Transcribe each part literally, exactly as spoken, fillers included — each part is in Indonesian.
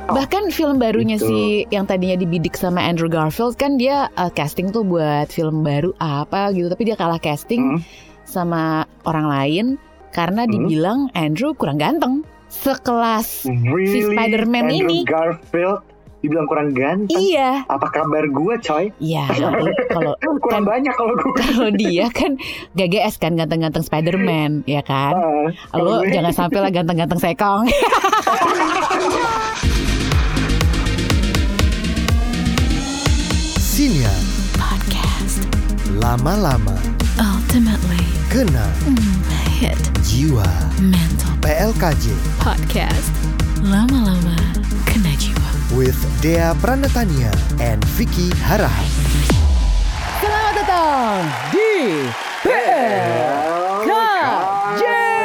Bahkan film barunya gitu. si yang tadinya dibidik sama Andrew Garfield kan dia uh, casting tuh buat film baru apa gitu, tapi dia kalah casting Hmm. sama orang lain karena Hmm. dibilang Andrew kurang ganteng. Sekelas Really? si Spider-Man Andrew ini. Garfield dibilang kurang ganteng. Iya. Apa kabar gue, coy? Iya, kalau Kurang kan banyak kalau gue. kalau dia kan G G S kan ganteng-ganteng Spider-Man, ya kan? Uh, Lo kalau gue- jangan sampai lah ganteng-ganteng sekong. Siniar Podcast lama-lama ultimately kena hit jiwa. mental P L K J podcast. Lama-lama kena jiwa. with Dea Pranatania and Vicky Harahap. Selamat datang di P L K J.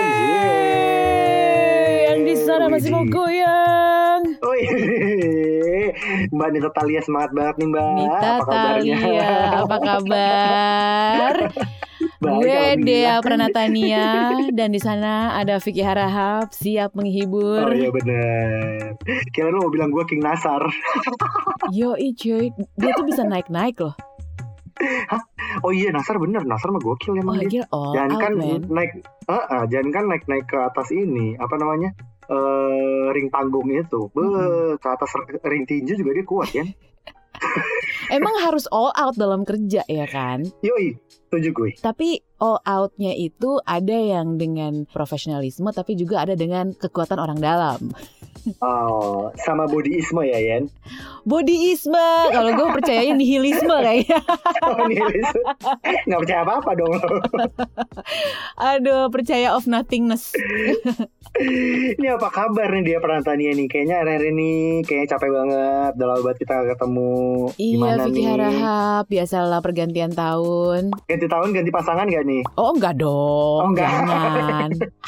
Yang di sana masih mau goyang. Oh iya. Mbak Nita Talia semangat banget nih Mbak. Nita Apa kabarnya? Talia, apa kabar? Baik, Gue alhamdulillah. Dea Pranatania dan di sana ada Vicky Harahap siap menghibur. Oh iya bener. Kira lu mau bilang gue King Nasar. Yoi cuy, dia tuh bisa naik-naik loh. Oh iya Nasar bener. Nasar mah gokil Oh emang dia. dia all Jangan out kan man. naik, uh, uh, jangan kan naik-naik ke atas ini. Apa namanya? Uh, ring panggung itu. Be, Mm-mm. ke atas ring tinju juga dia kuat kan? Emang harus all out dalam kerja ya kan? Yoi, setuju gue. Tapi all outnya itu ada yang dengan profesionalisme, tapi juga ada dengan kekuatan orang dalam. Oh, sama bodyisme ya Yen. Bodyisme, kalau gue percayanya nihilisme kayaknya. Oh, nihilis. Nggak percaya apa-apa dong lo. Aduh, percaya of nothingness. Ini apa kabar nih dia Pranatania nih? Kayaknya hari-hari ini kayaknya capek banget. Udah lama banget kita gak ketemu. Iya, Gimana Vicky nih? Harahap, biasalah pergantian tahun. Ganti tahun ganti pasangan gak nih? Oh enggak dong, Oh, enggak. jangan.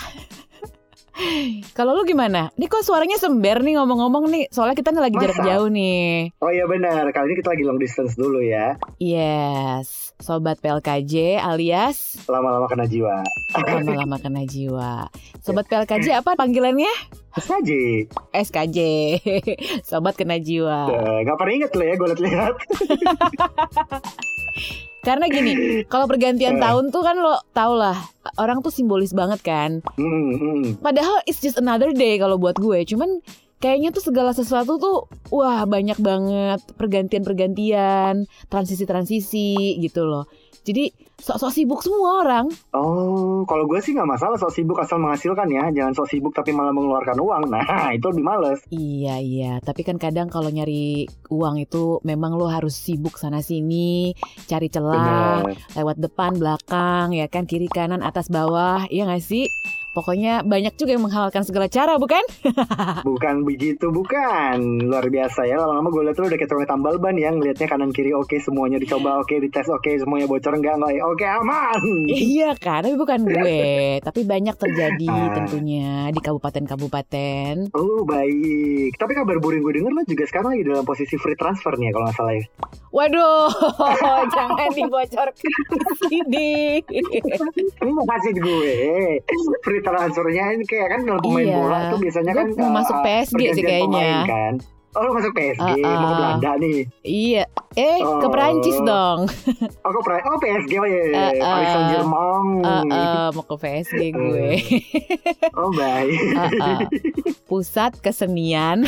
Kalau lu gimana? Nih kok suaranya sember nih ngomong-ngomong nih. Soalnya kita nih lagi jarak Masa? jauh nih. Oh iya benar. Kali ini kita lagi long distance dulu ya. Yes, Sobat P L K J alias Lama-lama kena jiwa. lama-lama kena jiwa. Sobat P L K J apa panggilannya? Terus aja. S K J. Sobat kena jiwa. Uh, gak pernah inget lo ya gue liat-liat. Karena gini, kalau pergantian Eh. tahun tuh kan lo tau lah, orang tuh simbolis banget kan. Hmm, hmm. Padahal it's just another day kalau buat gue. Cuman kayaknya tuh segala sesuatu tuh wah banyak banget pergantian-pergantian, transisi-transisi gitu loh. Jadi sok-sok sibuk semua orang. Oh, kalau gue sih gak masalah sok sibuk asal menghasilkan ya. Jangan sok sibuk tapi malah mengeluarkan uang. Nah itu lebih males. Iya iya, tapi kan kadang kalau nyari uang itu memang lo harus sibuk sana sini, cari celah, Bener. lewat depan, belakang, ya kan, kiri kanan, atas bawah, iya gak sih? Pokoknya banyak juga yang menghalalkan segala cara, bukan? Bukan begitu, bukan. Luar biasa ya. Lama-lama gue liat lu udah kayak tukang tambal ban ya. Ngeliatnya kanan kiri oke, semuanya dicoba oke, dites oke, semuanya bocor enggak, enggak, oke aman. Iya kan, tapi bukan gue. Tapi banyak terjadi Ah. tentunya di kabupaten-kabupaten. Oh baik. Tapi kabar burung gue denger lo juga sekarang lagi dalam posisi free transfer nih ya kalau gak salah ya. Waduh, jangan dibocorkan di sini. Ini makasih gue. Free transfernya ini kayak kan dalam pemain Iya. bola tuh biasanya Gue kan mau uh, masuk P S G sih pergantian kayaknya. pemain kan. Oh lo masuk P S G, Uh-uh. mau ke Belanda nih. Iya, eh ke Oh. Perancis dong. Oh, ke Pra- oh P S G oh ya, Uh-uh. Paris Saint-Germain. Uh, uh, mau ke P S G gue. Oh baik. Uh-uh. Pusat Kesenian.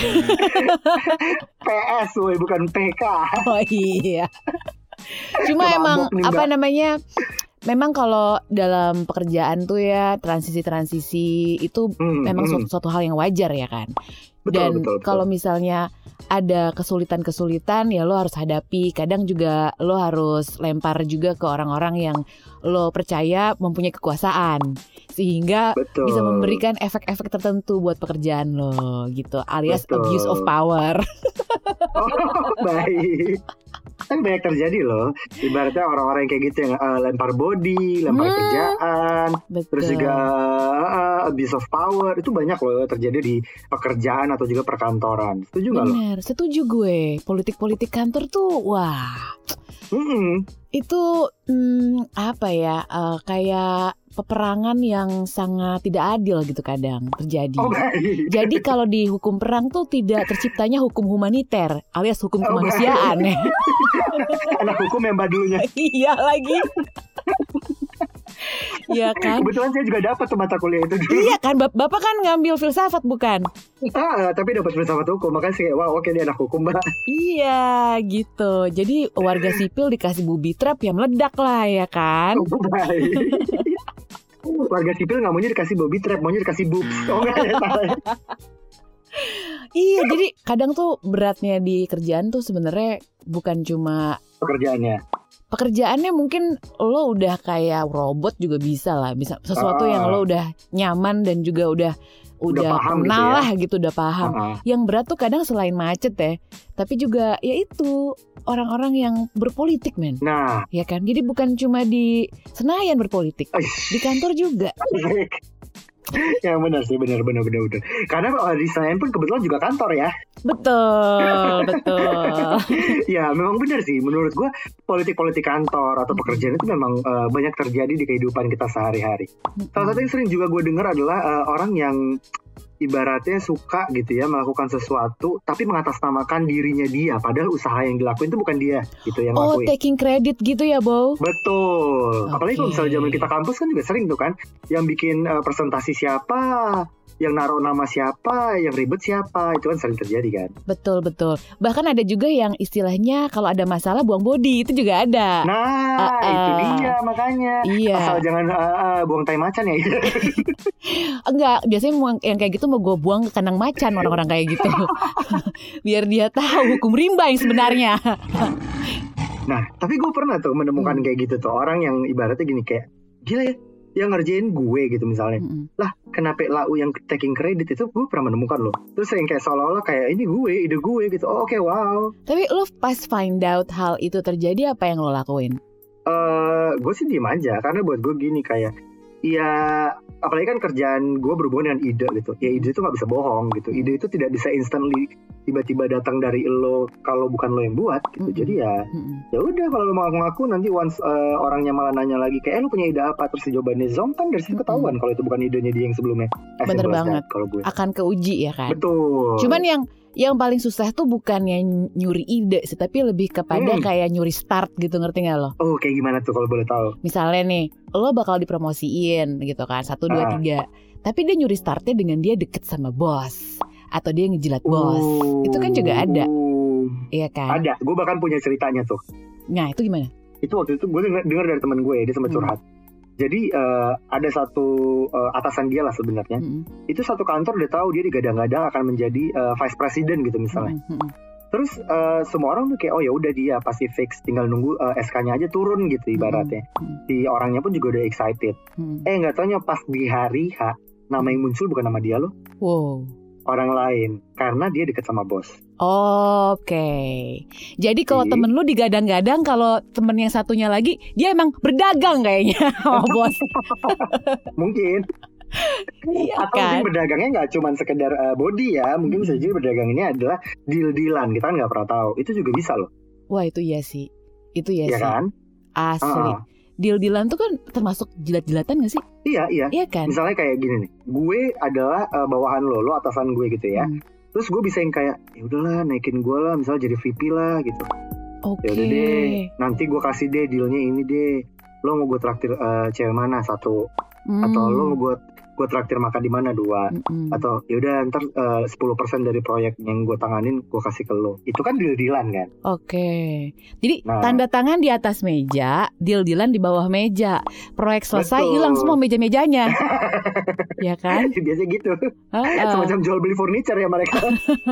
P S woy, bukan P K. Oh iya. Cuma Mabok emang nih, apa Mbak. namanya? Memang kalau dalam pekerjaan tuh ya transisi-transisi itu Hmm, memang hmm. suatu, suatu hal yang wajar ya kan. Betul, Dan betul, betul. kalau misalnya ada kesulitan-kesulitan ya lo harus hadapi. Kadang juga lo harus lempar juga ke orang-orang yang lo percaya mempunyai kekuasaan sehingga Betul. bisa memberikan efek-efek tertentu buat pekerjaan lo gitu, alias Betul. abuse of power. Oh, baik. Kan banyak terjadi loh. Ibaratnya orang-orang yang kayak gitu yang uh, lempar body, lempar Hmm. kerjaan, Betul. terus juga uh, abuse of power. Itu banyak loh terjadi di pekerjaan atau juga perkantoran. Setuju nggak lo? Bener, setuju gue. Politik-politik kantor tuh wah. Mm-mm. Itu hmm, apa ya? eh, kayak peperangan yang sangat tidak adil gitu kadang terjadi. Oh baik. Jadi kalau di hukum perang tuh tidak terciptanya hukum humaniter alias hukum Oh, kemanusiaan. Anak hukum yang badunya. Iya lagi. Iya kan? Kebetulan saya juga dapat tuh mata kuliah itu dulu. Iya kan, Bap- Bapak kan ngambil filsafat bukan? Ah, tapi dapat filsafat hukum, makanya saya wow oke dia anak hukum mbak. Iya gitu. Jadi warga sipil dikasih booby trap ya meledak lah ya kan? Oh, baik. Warga sipil nggak maunya dikasih booby trap, maunya dikasih boobs. Oh enggak ya, salah ya. Iya, jadi kadang tuh beratnya di kerjaan tuh sebenarnya bukan cuma Pekerjaannya. pekerjaannya, mungkin lo udah kayak robot juga bisa lah, bisa sesuatu Ah. yang lo udah nyaman dan juga udah udah, paham kenal gitu ya. lah gitu, udah paham. Ah, Yang berat tuh kadang selain macet ya, tapi juga ya itu orang-orang yang berpolitik men, Nah, ya kan? Jadi bukan cuma di Senayan berpolitik, di kantor juga. yang benar sih, benar benar benar benar. Karena uh, di Senayan pun kebetulan juga kantor ya. Betul, betul. Ya memang benar sih. Menurut gua politik-politik kantor atau pekerjaan itu memang uh, banyak terjadi di kehidupan kita sehari-hari. Salah satu yang sering juga gue dengar adalah uh, orang yang ibaratnya suka gitu ya melakukan sesuatu tapi mengatasnamakan dirinya dia, padahal usaha yang dilakuin itu bukan dia gitu yang Oh, lakuin. taking credit gitu ya, Bo? Betul. Apalagi kalau Oke. misalnya zaman kita kampus kan juga sering tuh kan, yang bikin uh, presentasi siapa, yang naruh nama siapa, yang ribet siapa, itu kan sering terjadi kan. Betul, betul. Bahkan ada juga yang istilahnya kalau ada masalah buang body, itu juga ada. Nah, Ah, itu ah. dia makanya. Iya. Asal jangan uh, uh, buang tai macan ya. Enggak, biasanya mau- yang kayak gitu mau gue buang ke kandang macan orang-orang kayak gitu. Biar dia tahu hukum rimba yang sebenarnya. Nah, tapi gue pernah tuh menemukan Hmm. kayak gitu tuh orang yang ibaratnya gini kayak gila ya, yang ngerjain gue gitu misalnya. Mm-mm. Lah, kenapa lau yang taking credit itu gue pernah menemukan loh. Terus yang kayak seolah-olah kayak ini gue, ide gue gitu. Oh, oke, wow. Tapi lo pas find out hal itu terjadi, apa yang lo lakuin? Eh, gue sih diem aja karena buat gue gini kayak ya apalagi kan kerjaan gue berhubungan dengan ide gitu. Ya ide itu nggak bisa bohong gitu. Ide itu tidak bisa instantly tiba-tiba datang dari lo kalau bukan lo yang buat gitu. Mm-mm. Jadi ya Mm-mm. ya udah kalau lo mau ngaku nanti once uh, orangnya malah nanya lagi kayak eh, lo punya ide apa terus jawabannya zong kan dari situ ketahuan kalau itu bukan idenya dia yang sebelumnya. As Bener simple as banget. that kalau gue. Akan keuji ya kan? Betul. Cuman yang yang paling susah tuh bukannya nyuri ide sih, tapi lebih kepada Hmm. kayak nyuri start gitu, ngerti gak lo? Oh kayak gimana tuh kalau boleh tahu? Misalnya nih, lo bakal dipromosiin gitu kan, satu, dua, Ah. tiga. Tapi dia nyuri startnya dengan dia deket sama bos, atau dia ngejilat bos. Oh. Itu kan juga ada, iya kan? Ada. Gue bahkan punya ceritanya tuh. Nah itu gimana? Itu waktu itu gue denger, denger dari teman gue, dia sempat Hmm. curhat. Jadi eh, ada satu eh, atasan dia lah sebenarnya. Mm-mm. Itu satu kantor udah tahu dia digadang-gadang akan menjadi eh, vice president gitu misalnya. Mm-mm. Mm-mm. Terus eh, semua orang tuh kayak oh ya udah dia pasti fix, tinggal nunggu eh, S K-nya aja turun gitu ibaratnya. Mm-mm. Si orangnya pun juga udah excited. Mm-mm. Eh nggak taunya pas di hari H nama yang muncul bukan nama dia loh, Wow. orang lain karena dia deket sama bos. Oke. Jadi kalau Jadi- temen lu digadang-gadang, kalau temen yang satunya lagi dia emang berdagang kayaknya sama bos. Mungkin Iya atau kan? mungkin berdagangnya nggak cuma sekedar eh, body ya, mungkin bisa jadi berdagang ini adalah deal-dealan, kita kan nggak pernah tahu. Itu juga bisa loh, Wah itu iya sih. Itu iya ya sih. kan? Asli. Ah, Deal-dealan tuh kan termasuk jilat-jilatan gak sih? iya iya. Iya kan? Misalnya kayak gini nih, gue adalah eh, bawahan lo, lo atasan gue gitu ya. Hmm. Terus gue bisa yang kayak, ya udahlah naikin gue lah, misalnya jadi V P lah gitu. Oke. Ya udah deh, nanti gue kasih deh dealnya ini deh. Lo mau gue traktir eh, cewek mana satu? Hmm. Atau lo mau gue gue traktir makan di mana dua? Mm-mm. Atau ya udah ntar eh, sepuluh persen dari proyek yang gue tanganin gue kasih ke lo. Itu kan deal-dealan kan? Oke. Jadi Nah. tanda tangan di atas meja, deal-dealan di bawah meja. Proyek selesai, Betul. hilang semua meja-mejanya. Ya kan? Biasanya gitu. Heeh. Semacam jual beli furniture ya mereka.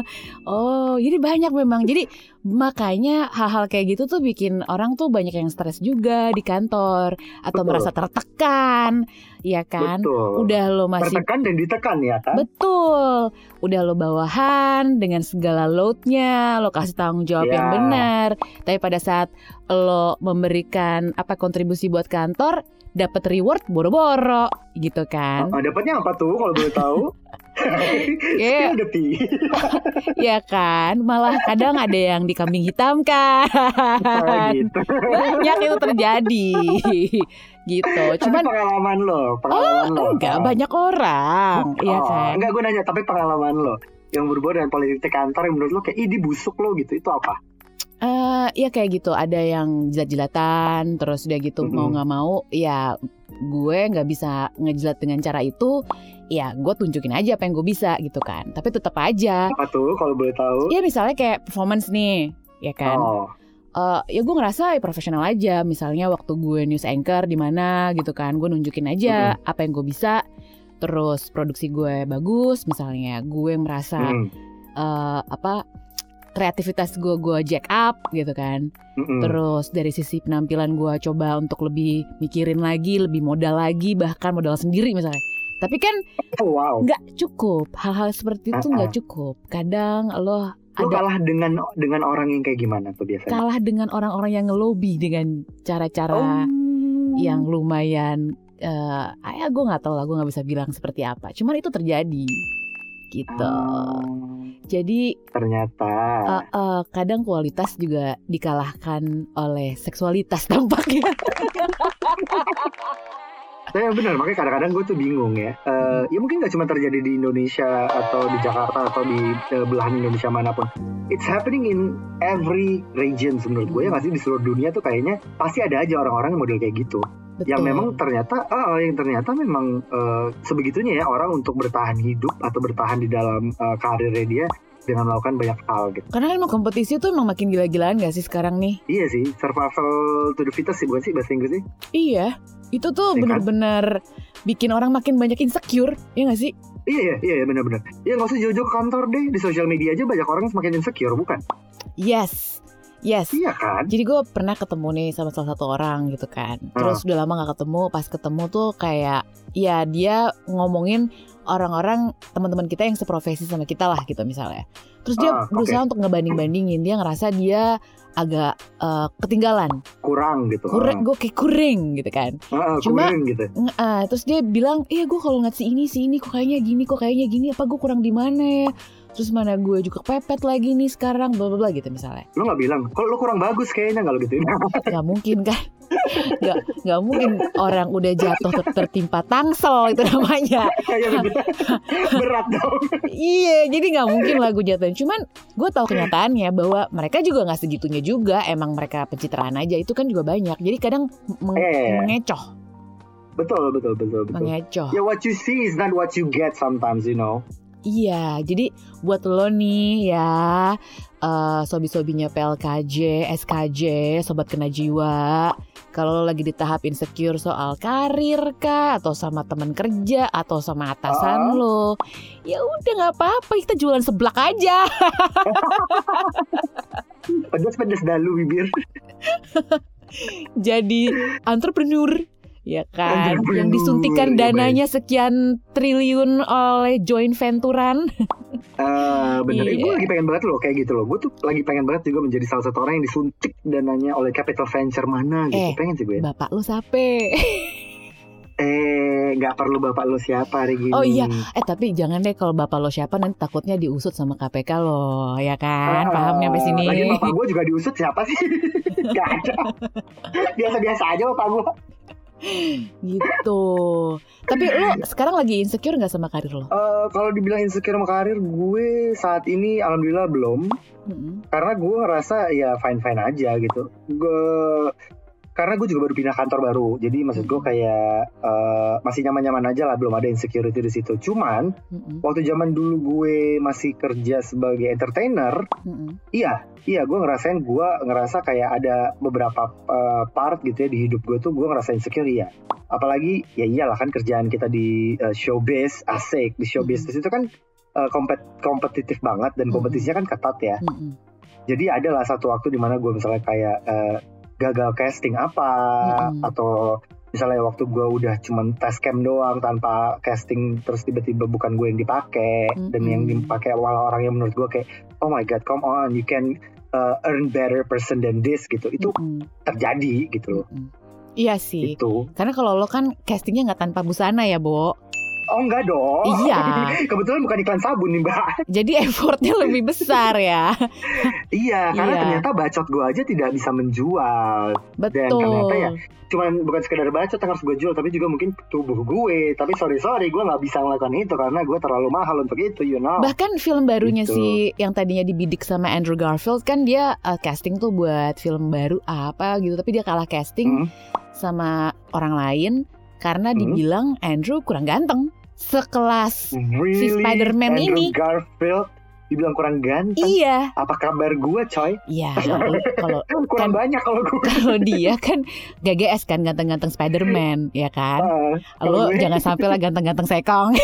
Oh, jadi banyak memang. Jadi makanya hal-hal kayak gitu tuh bikin orang tuh banyak yang stres juga di kantor atau Betul. merasa tertekan, ya kan? Betul. Udah lo masih Tertekan dan ditekan ya kan? betul, udah lo bawahan dengan segala loadnya, lo kasih tanggung jawab Ya. yang benar. Tapi pada saat lo memberikan apa kontribusi buat kantor, dapat reward boro-boro gitu kan. Uh, dapatnya apa tuh kalau boleh tahu? Kayak Spill the tea. ya kan, malah kadang ada yang dikambing hitamkan. Oh, gitu. Banyak itu terjadi. Gitu. Tapi Cuman pengalaman lo, pengalaman oh, lo. enggak banyak orang, ya Oh, kan. enggak, gue nanya, tapi pengalaman lo yang berhubungan dengan politik kantor yang menurut lo kayak, ih dia busuk lo gitu, itu apa? Eh, ya kayak gitu, ada yang jilat-jilatan, terus udah gitu Mm-mm. mau nggak mau, ya gue nggak bisa ngejilat dengan cara itu, ya gue tunjukin aja apa yang gue bisa gitu kan. Tapi tetap aja, Apa tuh kalau boleh tahu? ya misalnya kayak performance nih, ya kan. Oh, Eh, ya gue ngerasa ya profesional aja. Misalnya waktu gue news anchor di mana gitu kan, gue nunjukin aja apa yang gue bisa. Terus produksi gue bagus, misalnya gue merasa mm, eh, apa kreativitas gue gue jack up gitu kan. mm-mm. Terus dari sisi penampilan gue coba untuk lebih mikirin lagi, lebih modal lagi, bahkan modal sendiri misalnya. Tapi kan Oh, wow. nggak cukup, hal-hal seperti itu nggak cukup. Kadang lo Lo ada kalah dengan dengan orang yang kayak gimana tuh biasanya? kalah dengan orang-orang yang ngelobi dengan cara-cara Oh. yang lumayan, eh ya gue nggak tahu lah, gue nggak bisa bilang seperti apa. Cuman itu terjadi gitu. Oh, Jadi ternyata. eh, eh, kadang kualitas juga dikalahkan oleh seksualitas tampaknya. Saya benar, makanya kadang-kadang gue tuh bingung ya. Eh, ya mungkin gak cuma terjadi di Indonesia atau di Jakarta atau di eh, belahan Indonesia manapun. It's happening in every region menurut gue ya, nggak sih, di seluruh dunia tuh kayaknya pasti ada aja orang-orang yang model kayak gitu. Betul. Yang memang ternyata, ah, yang ternyata memang eh, sebegitunya ya orang untuk bertahan hidup atau bertahan di dalam eh, karirnya dia dengan melakukan banyak hal gitu. Karena kan emang kompetisi tuh emang makin gila-gilaan gak sih sekarang nih? Iya sih, survival to the fittest sih, bukan sih bahasa Inggrisnya? Iya, itu tuh Iya kan? bener-bener bikin orang makin banyak insecure, ya gak sih? Iya, iya, iya, iya, benar-benar. Ya nggak usah jauh-jauh ke kantor deh, di sosial media aja banyak orang semakin insecure, bukan? Yes, yes. Iya kan? Jadi gue pernah ketemu nih sama salah satu orang gitu kan. Terus udah lama gak ketemu, pas ketemu tuh kayak, ya dia ngomongin orang-orang teman-teman kita yang seprofesi sama kita lah gitu misalnya. Terus dia Ah, berusaha oke. untuk ngebanding-bandingin, dia ngerasa dia agak eh, ketinggalan, Kurang gitu. kurang, gue kayak kuring gitu kan. Ah, ah, Cuma- kurang gitu. Nge- ah, terus dia bilang, iya gue kalau ngeliat si ini si ini kok kayaknya gini, kok kayaknya gini, apa gue kurang di mana ya? Terus mana gue juga kepepet lagi nih sekarang, bla bla bla gitu misalnya. Lo nggak bilang, kalau lo kurang bagus kayaknya nggak lo gituin. Gak mungkin kan? Gak, gak mungkin orang udah jatuh ter- tertimpa tangsel itu namanya. Kayak berat, berat dong. Iya, jadi gak mungkin lah gue jatuhin. Cuman gue tahu kenyataannya bahwa mereka juga gak segitunya juga. Emang mereka pencitraan aja, itu kan juga banyak. Jadi kadang meng- Eh. mengecoh, Betul, betul, betul, betul. mengecoh. Ya what you see is not what you get sometimes, you know. Iya, jadi buat lo nih ya, eh, sobi-sobinya P L K J, S K J, sobat kena jiwa. Kalau lo lagi di tahap insecure soal karir kah, atau sama teman kerja, atau sama atasan Ah. lo, ya udah nggak apa-apa, kita jualan seblak aja. Pedas-pedas dalu bibir. Jadi entrepreneur, ya kan? Entrepreneur, Yang disuntikan ya, dananya sekian triliun oleh joint venturan. Eh bener, Iya. gue lagi pengen banget loh kayak gitu loh. Gue tuh lagi pengen banget juga menjadi salah satu orang yang disuntik dananya oleh capital venture mana gitu. Eh, pengen sih gue. Bapak lu sape. Eh, nggak perlu bapak lo siapa hari gini. Oh iya, eh tapi jangan deh kalau bapak lo siapa nanti takutnya diusut sama K P K lo, ya kan? Ah, Paham nih sampai sini? Lagi bapak gue juga diusut siapa sih? Gak ada. Biasa-biasa aja bapak gue. Gitu. Tapi lo sekarang lagi insecure nggak sama karir lo? Eh, kalau dibilang insecure sama karir, gue saat ini alhamdulillah belum. Mm-mm. Karena gue ngerasa ya fine-fine aja gitu. Gue karena gue juga baru pindah kantor baru, jadi maksud gue kayak eh, masih nyaman-nyaman aja lah, belum ada insecurity di situ. Cuman Mm-mm. waktu zaman dulu gue masih kerja sebagai entertainer, Mm-mm. iya, iya gue ngerasain gue ngerasa kayak ada beberapa eh, part gitu ya di hidup gue tuh gue ngerasa insecure ya. Apalagi ya iyalah kan kerjaan kita di eh, showbiz, asik di showbiz Mm-mm. itu kan eh, kompet kompetitif banget dan Mm-mm. kompetisinya kan ketat ya. Mm-mm. Jadi ada lah satu waktu di mana gue misalnya kayak eh, gagal casting apa, Mm-mm. atau misalnya waktu gue udah cuman test cam doang tanpa casting, terus tiba-tiba bukan gue yang dipakai, dan Mm-mm. yang dipakai malah orang yang menurut gue kayak oh my god, come on, you can uh, earn better person than this gitu. Itu Mm-mm. terjadi gitu loh. Mm-mm. Iya sih. Itu. Karena kalau lo kan castingnya nggak tanpa busana ya, Bo. Oh enggak dong. Iya. Kebetulan bukan iklan sabun nih Mbak. Jadi effortnya lebih besar ya. Iya, karena Iya. ternyata bacot gue aja tidak bisa menjual. Betul. Dan ternyata ya cuman bukan sekedar bacot yang harus gue jual, tapi juga mungkin tubuh gue. Tapi sorry sorry gue nggak bisa melakukan itu karena gue terlalu mahal untuk itu, you know. Bahkan film barunya Gitu. si yang tadinya dibidik sama Andrew Garfield kan dia uh, casting tuh buat film baru apa gitu, tapi dia kalah casting Hmm. sama orang lain karena Hmm. dibilang Andrew kurang ganteng. Sekelas Really? si Spider-Man Andrew ini. Garfield dibilang kurang ganteng. Iya. Apa kabar gue coy? Iya, lu- kalau Kurang Kan- banyak kalau gue. kalau dia kan G G S kan ganteng-ganteng Spider-Man, ya kan? Ah, Lo kalau gue- jangan sampai lah ganteng-ganteng sekong.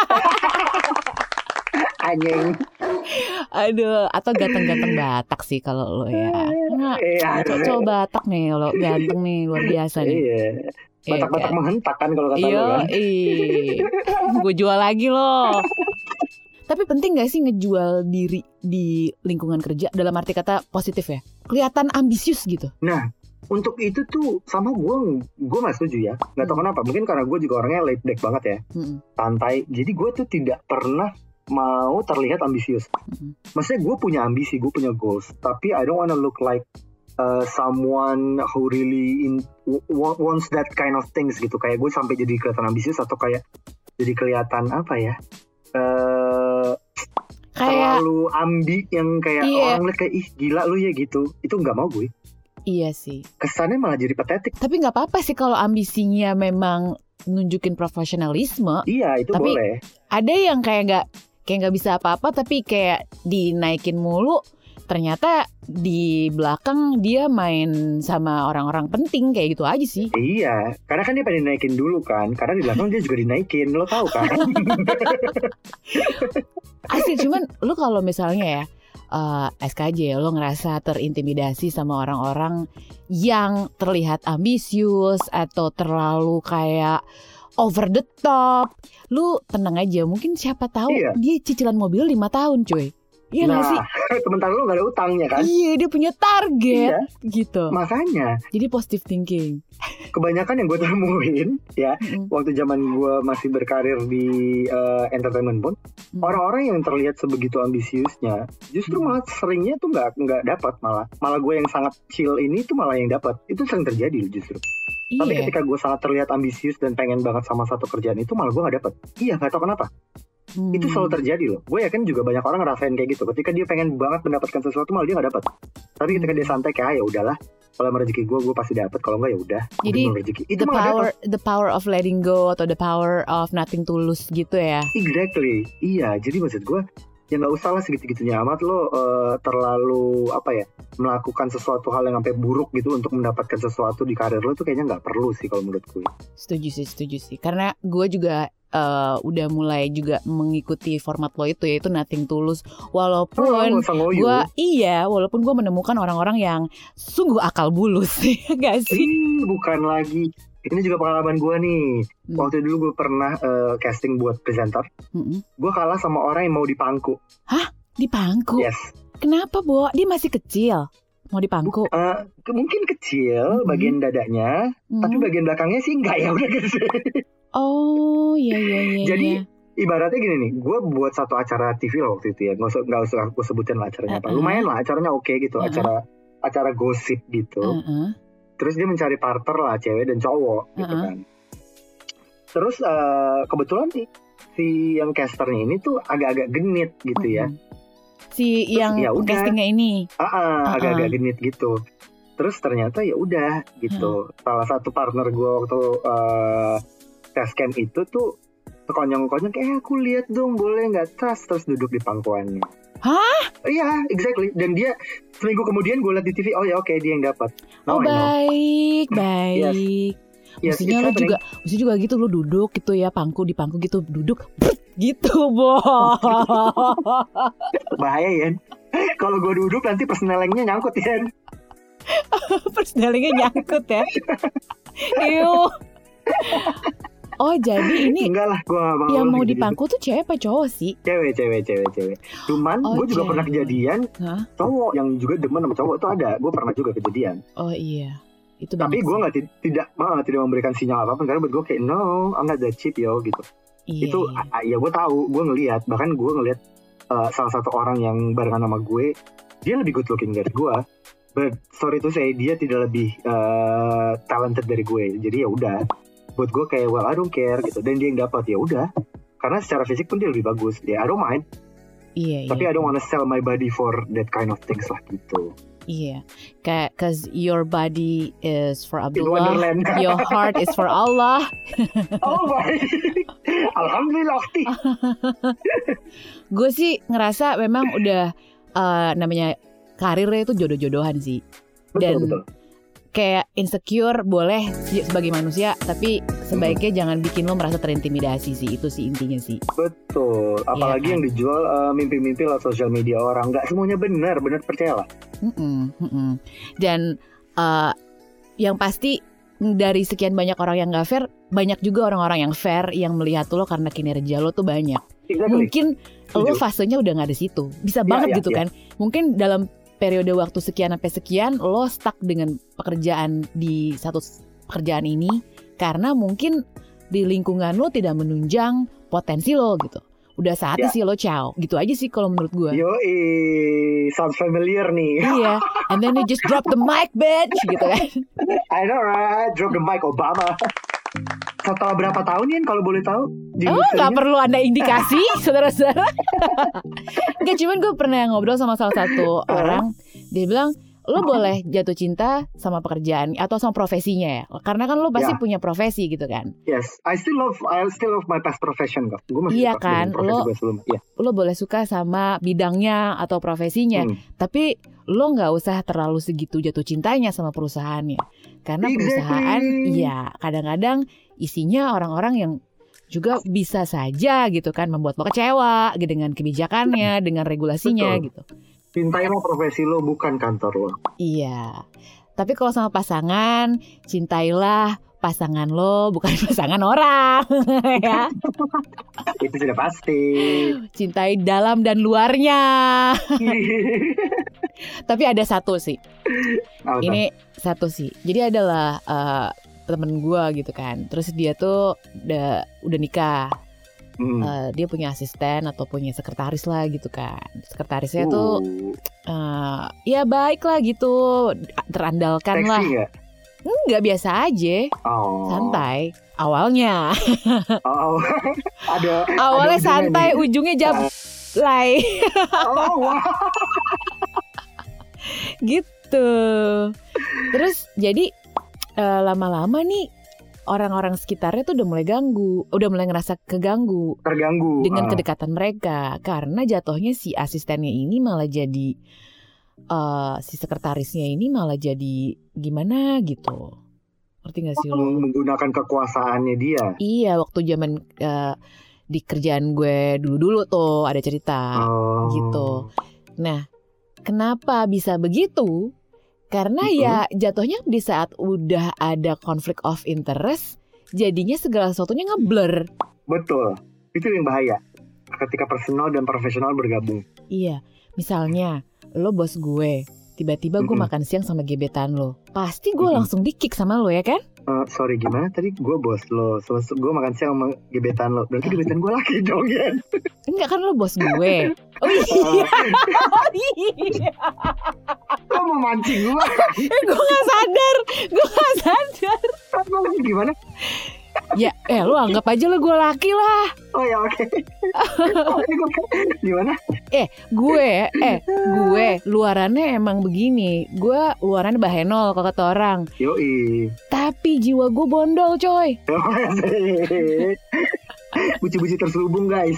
Anjing. Aduh, atau ganteng-ganteng Batak sih kalau lo ya. Nah, Iya. cowok Batak nih, lo ganteng nih, luar biasa nih. Iya. Batak-batak menghentak kan kalau kata lu Iya, kan. gue jual lagi loh. Tapi penting gak sih ngejual diri di lingkungan kerja dalam arti kata positif ya? Kelihatan ambisius gitu. Nah, untuk itu tuh sama gue, gue nggak setuju ya. Nggak tahu kenapa. Mungkin karena gue juga orangnya laid back banget ya, Mm-mm. santai. Jadi gue tuh tidak pernah mau terlihat ambisius. Mm-mm. Maksudnya gue punya ambisi, gue punya goals. Tapi I don't wanna look like uh, someone who really in, w- wants that kind of things gitu. Kayak gue sampai jadi kelihatan ambisius atau kayak jadi kelihatan apa ya? Uh, Kayak terlalu ambi yang kayak Iya. orang lihat kayak ih gila lu ya gitu. Itu nggak mau gue. iya sih. Kesannya malah jadi patetik. Tapi nggak apa-apa sih kalau ambisinya memang nunjukin profesionalisme. Iya itu Tapi- boleh. Ada yang kayak nggak kayak nggak bisa apa-apa tapi kayak dinaikin mulu. Ternyata di belakang dia main sama orang-orang penting kayak gitu aja sih. Iya, karena kan dia pengen dinaikin dulu kan. Karena di belakang dia juga dinaikin, lo tahu kan? Asli cuman lu kalau misalnya ya eh, S K J lo ngerasa terintimidasi sama orang-orang yang terlihat ambisius atau terlalu kayak over the top, lu tenang aja, mungkin siapa tahu Iya. dia cicilan mobil lima tahun cuy. Iya nggak Nah, sih? sementara lo gak ada utangnya kan? Iya, dia punya target Iya, gitu. makanya Jadi positive thinking. kebanyakan yang gue temuin ya, Mm-mm. waktu zaman gue masih berkarir di uh, entertainment pun, Mm. orang-orang yang terlihat sebegitu ambisiusnya, justru Mm. malah seringnya tuh nggak nggak dapat malah. Malah gue yang sangat chill ini tuh malah yang dapat. Itu sering terjadi loh justru. Tapi Iya. ketika gue sangat terlihat ambisius dan pengen banget sama satu kerjaan itu, malah gue nggak dapat. Iya, nggak tahu kenapa. Hmm. Itu selalu terjadi loh. Gue yakin juga banyak orang ngerasain kayak gitu. Ketika dia pengen banget mendapatkan sesuatu, malah dia nggak dapat. Tapi ketika dia santai kayak ah, ya udahlah. Kalau emang rezeki gue, gue pasti dapat. Kalau enggak ya udah. Jadi, Udah rezeki. Itu the malah power dapat. the power of letting go atau the power of nothing tulus gitu ya. Exactly. Iya. Jadi maksud gue, ya nggak usah lah segitu-gitunya amat lo uh, terlalu apa ya melakukan sesuatu hal yang sampai buruk gitu untuk mendapatkan sesuatu di karir lo, itu kayaknya nggak perlu sih kalau menurut gue. Setuju sih, setuju sih. Karena gue juga uh, udah mulai juga mengikuti format lo itu, yaitu nothing tulus. Walaupun Oh, nggak usah ngoyo. gue iya, walaupun gue menemukan orang-orang yang sungguh akal bulus, ya gak sih? Ih, bukan lagi. Ini juga pengalaman gue nih. Hmm. Waktu dulu gue pernah uh, casting buat presenter. Mm-mm. Gue kalah sama orang yang mau dipangku. Di pangku. Yes. Kenapa, Bo? Dia masih kecil. Mau dipangku. Uh, ke- mungkin kecil Mm-mm. bagian dadanya, Mm. tapi bagian belakangnya sih enggak ya udah gitu. Oh, iya iya iya. Jadi iya. ibaratnya gini nih, gue buat satu acara T V lah waktu itu ya, nggak usah nggak usah gue sebutin lah acaranya apa. Uh-uh. Lumayan lah acaranya oke gitu, Uh-uh. acara acara gosip gitu. Uh-uh. Terus dia mencari partner lah cewek dan cowok gitu Uh-uh. kan. Terus uh, kebetulan nih si yang casternya ini tuh agak-agak genit gitu ya. Mm-mm. Si yang ya udah. castingnya ini. Ah, ah, Uh-uh. agak-agak genit gitu. Terus ternyata ya udah gitu. Salah satu partner gue waktu uh, test camp itu tuh sekonyong-konyong kayak eh, aku lihat dong boleh nggak tas, terus duduk di pangkuannya. Hah? Iya, exactly. Dan dia seminggu kemudian gue liat di T V, oh ya oke dia yang dapat. Oh Now I know. baik, baik. Yes, Mestinya it's lu happening. juga, mesti juga gitu lu duduk gitu ya, pangku di pangku gitu, duduk gitu, Bo. Bahaya ya. Kalau gue duduk nanti persnelengnya nyangkut ya. Persnelingnya nyangkut ya. Iu. Oh jadi ini Enggak lah, gue gak mau. yang mau gitu-gitu. dipangku tuh cewek apa cowok sih? Cewek, cewek, cewek, cewek. Cuman Oh, gue juga cewek. pernah kejadian Hah? cowok yang juga demen sama cowok itu ada. Gue pernah juga kejadian. Oh iya. Itu Tapi gue nggak ti- tidak uh, tidak memberikan sinyal apapun karena buat gue kayak no, I'm not that cheap yo gitu. Iya, Itu iya. ah, ya gue tahu, gue ngelihat, bahkan gue ngelihat uh, salah satu orang yang barengan sama gue, dia lebih good looking dari gue. But sorry to say, dia tidak lebih uh, talented dari gue. Jadi ya udah, buat gue kayak well I don't care gitu. Dan dia yang dapat ya udah. Karena secara fisik pun dia lebih bagus. Ya I don't mind. Iya, Tapi iya. I don't wanna sell my body for that kind of things lah gitu. Iya, kayak cause your body is for In Abdullah, Wonderland. your heart is for Allah. Oh baik. Alhamdulillah. Ukti. Gue sih ngerasa memang udah eh, namanya karirnya itu jodoh-jodohan sih. Betul Dan betul. kayak insecure boleh sih sebagai manusia, tapi sebaiknya jangan bikin lo merasa terintimidasi sih. Itu sih intinya sih. Betul. Apalagi Iya kan? yang dijual uh, mimpi-mimpi lewat sosial media orang. Nggak semuanya benar, benar percayalah. Mm-mm, mm-mm. Dan eh, yang pasti dari sekian banyak orang yang gak fair, banyak juga orang-orang yang fair yang melihat lo karena kinerja lo tuh banyak. Exactly. Mungkin lo Setuju. fasenya udah gak di situ. Bisa Ya, banget ya, gitu ya. kan. Mungkin dalam periode waktu sekian sampai sekian lo stuck dengan pekerjaan di satu s- pekerjaan ini karena mungkin di lingkungan lo tidak menunjang potensi lo gitu. Udah saatnya Ya. sih lo ciao. Gitu aja sih kalau menurut gue. Yoi, sounds familiar nih. Iya. And then you just drop the mic bitch gitu kan. I know right, drop the mic Obama. Setelah berapa tahun nih kalau boleh tahu? Di Oh, industrinya? nggak perlu Anda indikasi, saudara-saudara. Nggak, cuman gue pernah ngobrol sama salah satu orang. Dia bilang, lo boleh jatuh cinta sama pekerjaan atau sama profesinya ya. Karena kan lo pasti Ya. punya profesi gitu kan. Yes, I still love I still love my past profession kok. Gue masih Iya suka kan, dengan profesi lo- gue sebelumnya. Iya. Lo boleh suka sama bidangnya atau profesinya. Hmm. Tapi lo nggak usah terlalu segitu jatuh cintanya sama perusahaannya. Karena Exactly. perusahaan, ya kadang-kadang isinya orang-orang yang juga bisa saja gitu kan membuat lo kecewa gitu, dengan kebijakannya, dengan regulasinya Betul. gitu. Cintailah profesi lo, bukan kantor lo. Iya. Tapi kalau sama pasangan, cintailah pasangan lo, bukan pasangan orang. Ya. Itu sudah pasti. Cintai dalam dan luarnya. Tapi ada satu sih. Apa? Ini satu sih. Jadi adalah eh, temen gue gitu kan. Terus dia tuh udah udah nikah. Hmm. Eh, dia punya asisten atau punya sekretaris lah gitu kan. Sekretarisnya tuh Uh, eh, ya baik lah gitu, terandalkan lah. seksi nggak? Enggak, biasa aja, Oh. santai. Awalnya, Oh, ada. awalnya ujungnya santai, nih. ujungnya jablay Oh, wow. gitu. Terus jadi eh, lama-lama nih orang-orang sekitarnya tuh udah mulai ganggu, udah mulai ngerasa keganggu Terganggu. dengan Ah. kedekatan mereka karena jatuhnya si asistennya ini malah jadi eh, si sekretarisnya ini malah jadi gimana gitu. Ngerti gak sih lo? Menggunakan kekuasaannya dia. Iya, waktu zaman eh, di kerjaan gue dulu-dulu tuh ada cerita Oh. gitu. Nah, kenapa bisa begitu? Karena Mhm. ya jatuhnya di saat udah ada conflict of interest, jadinya segala sesuatunya ngeblur. Betul. Itu yang bahaya. Ketika personal dan profesional bergabung. Iya, misalnya lo bos gue, tiba-tiba gue Mhm. makan siang sama gebetan lo, pasti gue Mhm. langsung di-kick sama lo ya kan? Eh, sorry gimana tadi gue bos lo, selesai gue makan siang sama gebetan lo, berarti gebetan gue laki dong ya? Enggak kan lo bos gue. Oh iya, oh iya. Lo mau mancing gue? Gue gak sadar, gue gak sadar. Gimana? Ya, eh lo anggap aja lo gue laki lah. Oh ya oke. Gimana? Gue, eh gue luarannya emang begini. Gue luarannya bahenol kalau kata orang. Yoi. Tapi jiwa gue bondol coy. Buci-buci terselubung guys.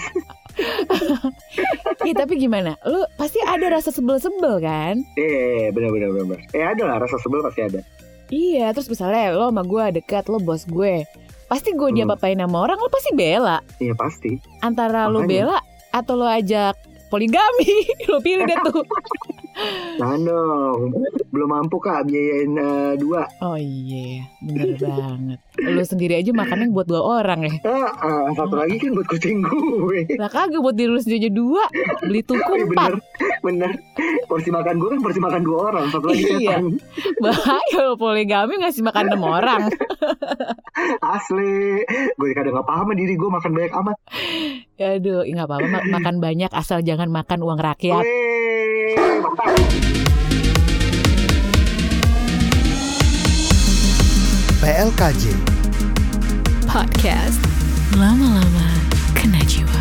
Ih tapi gimana? Lu pasti ada rasa sebel-sebel kan? Eh benar-benar benar. Eh ada lah rasa sebel pasti ada. Iya, terus misalnya lo sama gue dekat, lo bos gue. Pasti gue dia Hmm. papain sama orang, lo pasti bela. Iya pasti. Antara lo Makanya. bela atau lo ajak poligami. Lo pilih deh tuh. Jangan dong. Belum mampu kak biayain eh, dua. Oh iya, bener banget. Lo sendiri aja makannya buat dua orang ya. Ah, ah, satu lagi kan buat kucing gue. Lah kagak buat diri lu sendiri aja dua, beli tuku Iya empat. bener. Bener. Porsi makan gue kan porsi makan dua orang, satu lagi Iya. setan. Bahaya lo poligami ngasih makan enam orang. Asli. Gue kadang gak paham sama diri gue makan banyak amat. Aduh, nggak apa-apa ma- makan banyak asal jangan makan uang rakyat. Wih, mantap. P L K J Podcast lama-lama kena jiwa.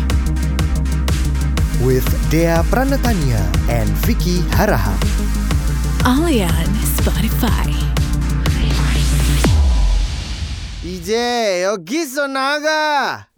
with Dea Pranatania and Vicky Harahap. Only on Spotify. Ije, yogi so naga.